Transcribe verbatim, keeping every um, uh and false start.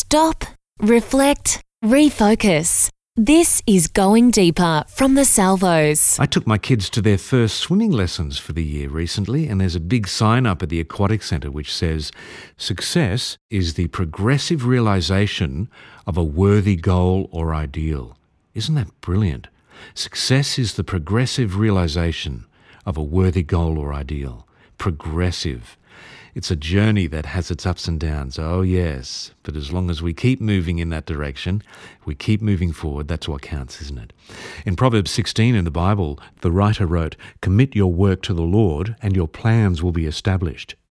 Stop, reflect, refocus. This is Going Deeper from the Salvos. I took my kids to their first swimming lessons for the year recently, and there's a big sign up at the Aquatic Centre which says, "Success is the progressive realisation of a worthy goal or ideal." Isn't that brilliant? Success is the progressive realisation of a worthy goal or ideal. Progressive. It's a journey that has its ups and downs, oh yes, but as long as we keep moving in that direction, we keep moving forward, that's what counts, isn't it? In Proverbs sixteen in the Bible, the writer wrote, "Commit your work to the Lord and your plans will be established."